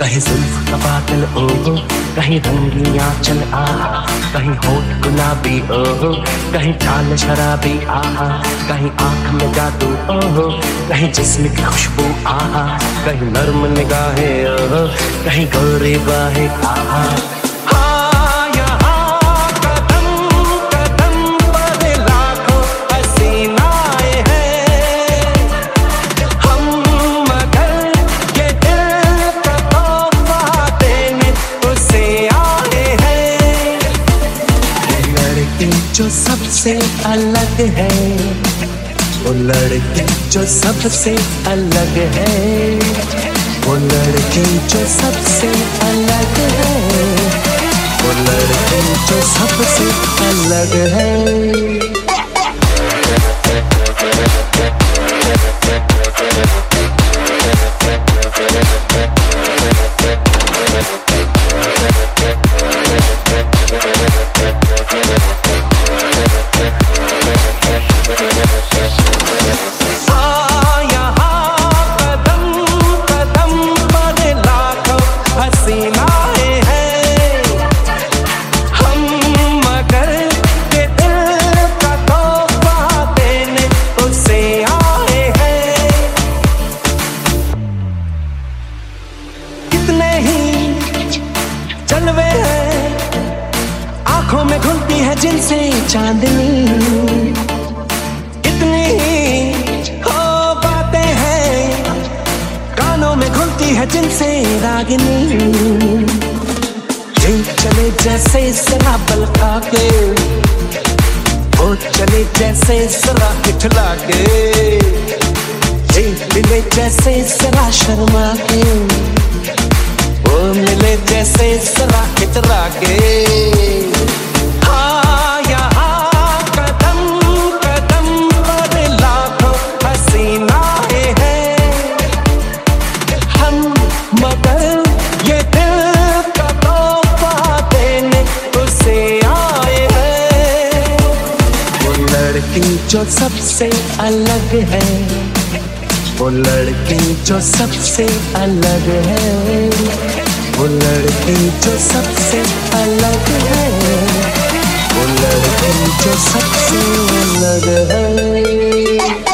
कहीं जुल्फ का बादल ओहो, कहीं रंगी आंचल आहा, कहीं होठ गुलाबी ओहो, कहीं चाल शराबी आहा, कहीं आंख में जादू ओहो, कहीं जिस्म की खुशबू आहा, कहीं नर्म निगाहें ओहो, कहीं गोरी बाहें आहा। जो सबसे अलग है, वो लड़की जो सबसे अलग है, वो लड़की जो सबसे अलग है, वो लड़की जो सबसे अलग है। जलवे हैं आंखों में घुलती है जिनसे चांदनी, इतनी ही हो बातें हैं कानों में घुलती है जिनसे रागिनी। चले जैसे शराब खा के, वो चले जैसे जरा इठला के, मिले जैसे जरा शर्मा के, वो मिले जैसे जरा इतरा के। हाँ यहाँ कदम कदम पर लाखों हसीनाएं हैं हम, मगर ये दिल का तोहफा देने उसे आए हैं। वो लड़की जो सबसे अलग है, वो लड़की जो सबसे अलग है, वो लड़की जो सबसे अलग है, वो लड़की जो सबसे अलग है।